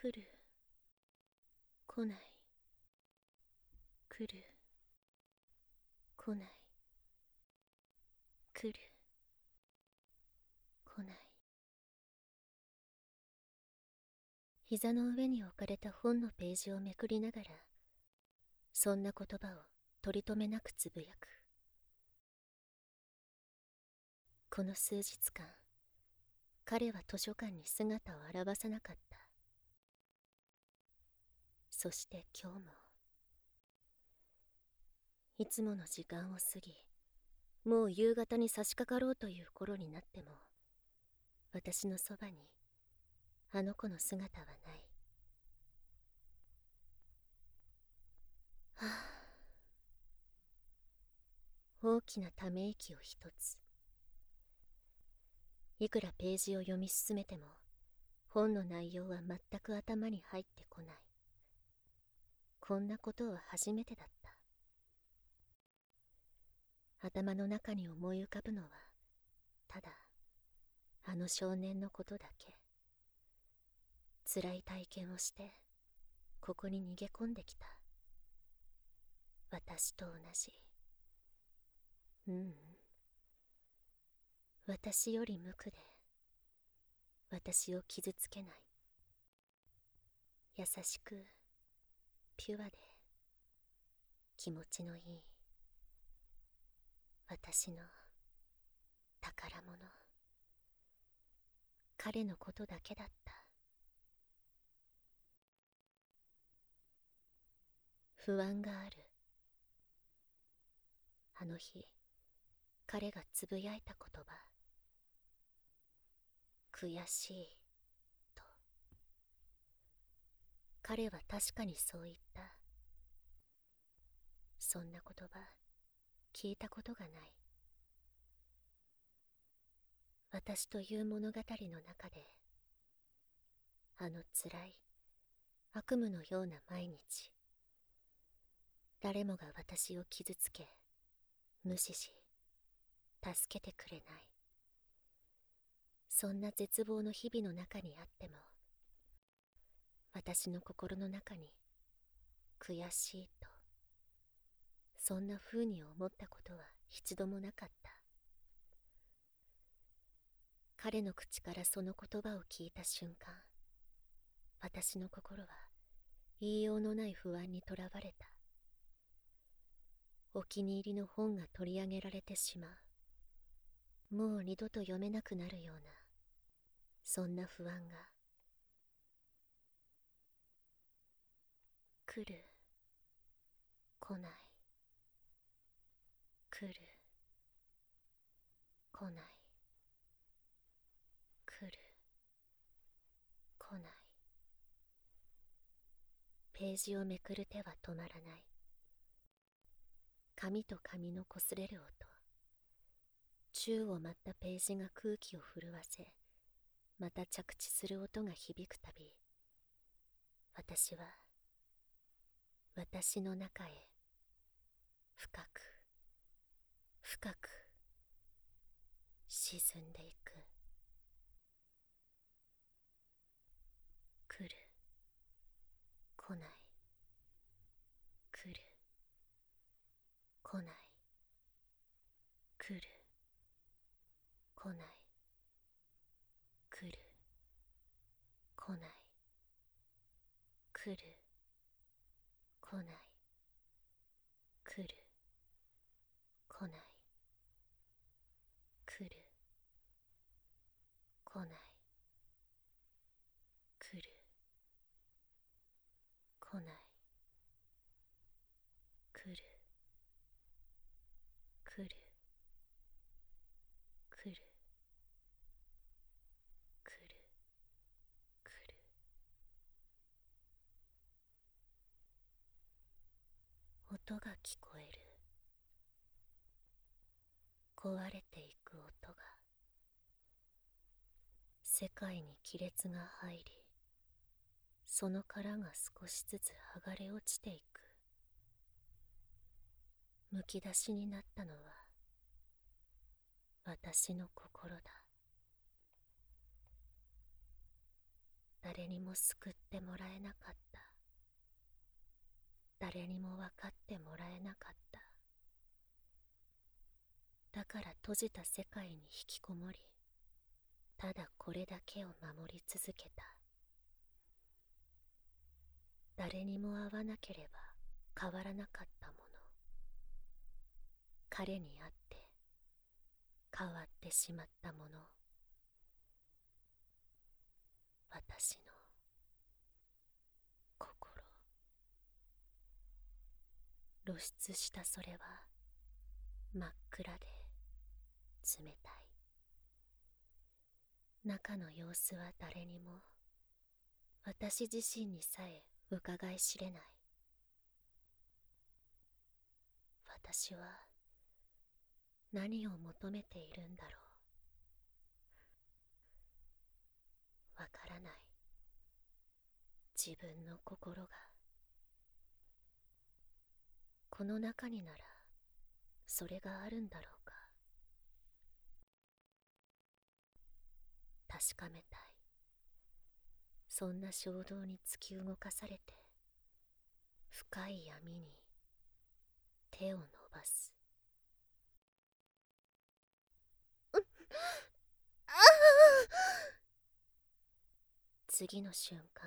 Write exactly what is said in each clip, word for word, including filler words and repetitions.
来る、来ない、来る、来ない、来る、来ない。膝の上に置かれた本のページをめくりながら、そんな言葉を取り留めなくつぶやく。この数日間、彼は図書館に姿を現さなかった。そして今日も、いつもの時間を過ぎ、もう夕方に差し掛かろうという頃になっても、私のそばにあの子の姿はない。はあ、大きなため息を一つ。いくらページを読み進めても、本の内容は全く頭に入ってこない。こんなことは初めてだった。頭の中に思い浮かぶのは、ただ、あの少年のことだけ。辛い体験をして、ここに逃げ込んできた。私と同じ。ううん。私より無垢で、私を傷つけない。優しく、ピュアで、気持ちのいい。私の宝物。彼のことだけだった。不安がある。あの日、彼がつぶやいた言葉。悔しい、と。彼は確かにそう言った。そんな言葉、聞いたことがない。私という物語の中で、あの辛い、悪夢のような毎日。誰もが私を傷つけ、無視し、助けてくれない。そんな絶望の日々の中にあっても、私の心の中に、悔しいと、そんな風に思ったことは一度もなかった。彼の口からその言葉を聞いた瞬間、私の心は言いようのない不安にとらわれた。お気に入りの本が取り上げられてしまう。もう二度と読めなくなるような、そんな不安が。来る、来ない、来る、来ない、来る、来ない。ページをめくる手は止まらない。紙と紙の擦れる音。宙を舞ったページが空気を震わせ、また着地する音が響くたび、私は私の中へ深く深く沈んでいく。来る、来ない、来る、来ない、来る、来ない、来る、来ない、来る、来ない、来る、来ない、来る、来ない、来る、来ない、来る、来る、来る、来る、来る。音が聞こえる。壊れていく音が。世界に亀裂が入り、その殻が少しずつ剥がれ落ちていく。むき出しになったのは私の心だ。 誰にも救ってもらえなかった。誰にも分かってもらえなかった。だから閉じた世界に引きこもり、ただこれだけを守り続けた。誰にも会わなければ変わらなかったもの、彼に会って変わってしまったもの、私の心。露出したそれは真っ暗で冷たい。中の様子は誰にも、私自身にさえ伺い知れない。私は何を求めているんだろう。わからない。自分の心が。この中にならそれがあるんだろうか。確かめたい。そんな衝動に突き動かされて、深い闇に手を伸ばす。次の瞬間、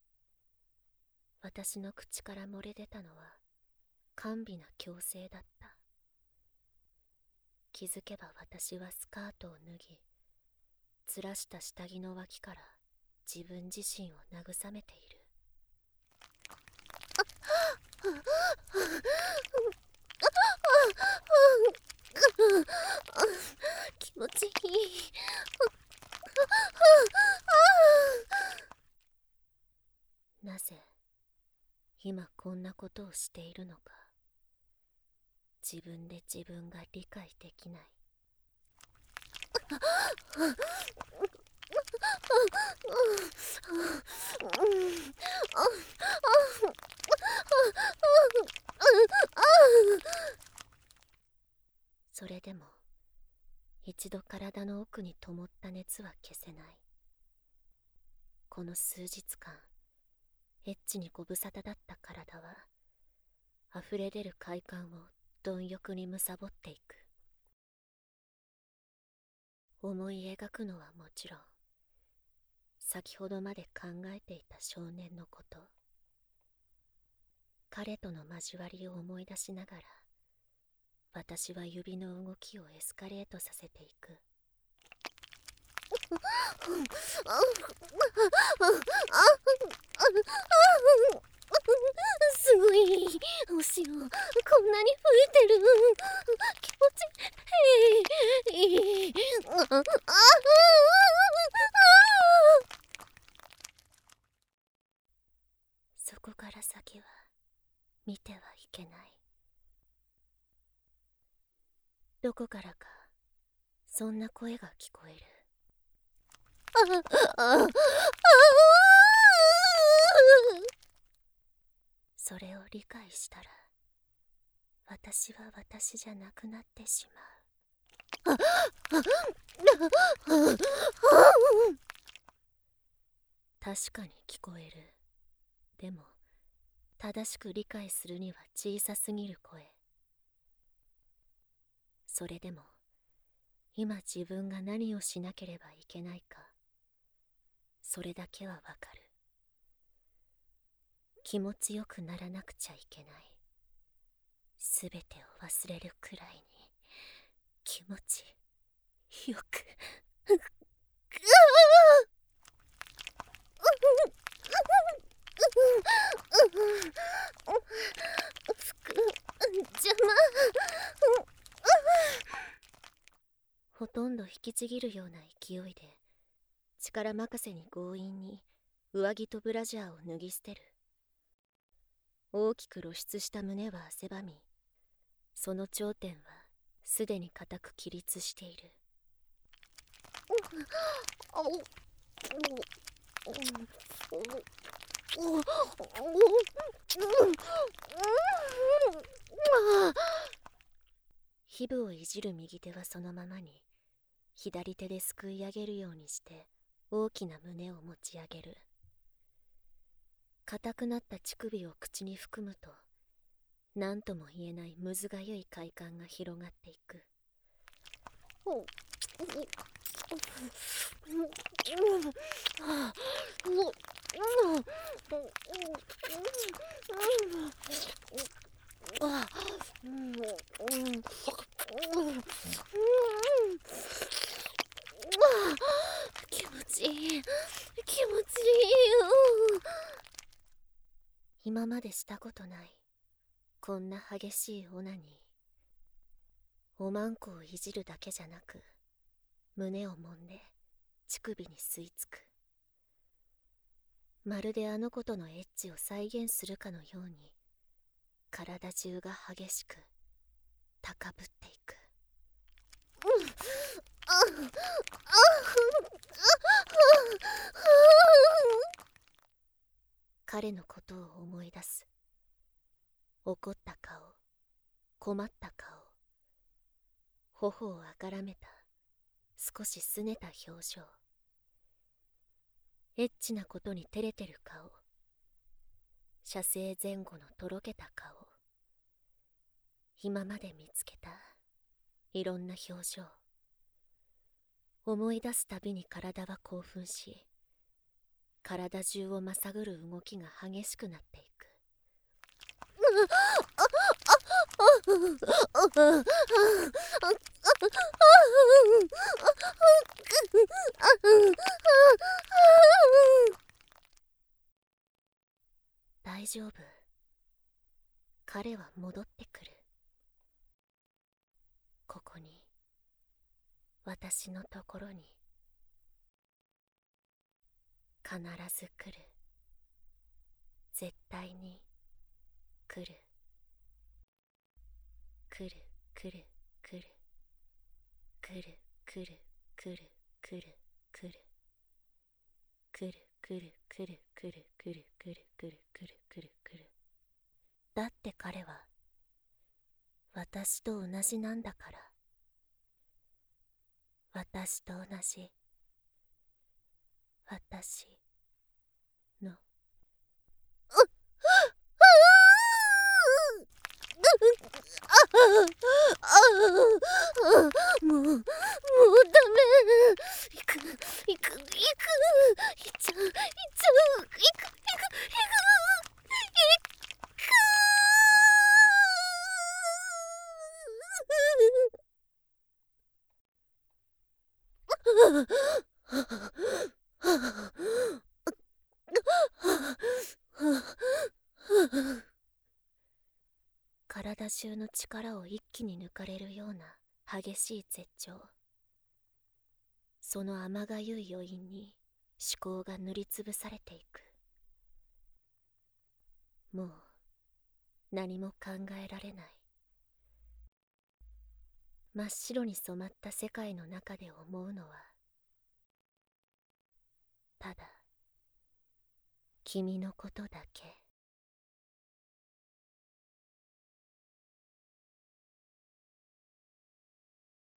私の口から漏れ出たのは甘美な強声だった。気づけば私はスカートを脱ぎ、ずらした下着の脇から自分自身を慰めている。気持ちいい。なぜ今こんなことをしているのか、自分で自分が理解できない。それでも一度体の奥に灯った熱は消せない。この数日間、エッチにご無沙汰だった体は溢れ出る快感を貪欲に貪っていく。思い描くのはもちろん、先ほどまで考えていた少年のこと。彼との交わりを思い出しながら、私は指の動きをエスカレートさせていく。すごい、お塩こんなに増えてる。気持ちいい。そこから先は見てはいけない。どこからかそんな声が聞こえる。それを理解したら、私は私じゃなくなってしまう。確かに聞こえる。でも正しく理解するには小さすぎる声。それでも今自分が何をしなければいけないか、それだけはわかる。気持ちよくならなくちゃいけない。すべてを忘れるくらいに気持ちよく服邪魔。ほとんど引きちぎるような勢いで、力任せに強引に上着とブラジャーを脱ぎ捨てる。大きく露出した胸は汗ばみ、その頂点はすでに固く起立している。皮膚をいじる右手はそのままに、左手ですくい上げるようにして大きな胸を持ち上げる。 硬くなった乳首を口に含むと、何とも言えないむずがゆい快感が広がっていく。気持ちいい、気持ちいいよ。今までしたことないこんな激しいオナニー。おまんこをいじるだけじゃなく、胸を揉んで乳首に吸い付く。まるであの子とのエッチを再現するかのように、体中が激しく高ぶっていく。彼のことを思い出す。怒った顔、困った顔、頬をあからめた少し拗ねた表情、エッチなことに照れてる顔、射精前後のとろけた顔、今まで見つけたいろんな表情。思い出すたびに体は興奮し、体中をまさぐる動きが激しくなっていく。大丈夫。彼は戻ってくる。ここに、私のところに必ず来る。絶対に来る。来る来る来る来る来る来る来る来る来る来る来る来る来る来る来る来る来る来る来る。だって彼は私と同じなんだから。私と同じ私のもう、もうダメ。行く、行く、行く、行っちゃう、行っちゃう、行く、行く、行く、行く。体中の力を一気に抜かれるような激しい絶頂。その甘がゆい余韻に思考が塗りつぶされていく。もう何も考えられない。真っ白に染まった世界の中で思うのは、ただ君のことだけ。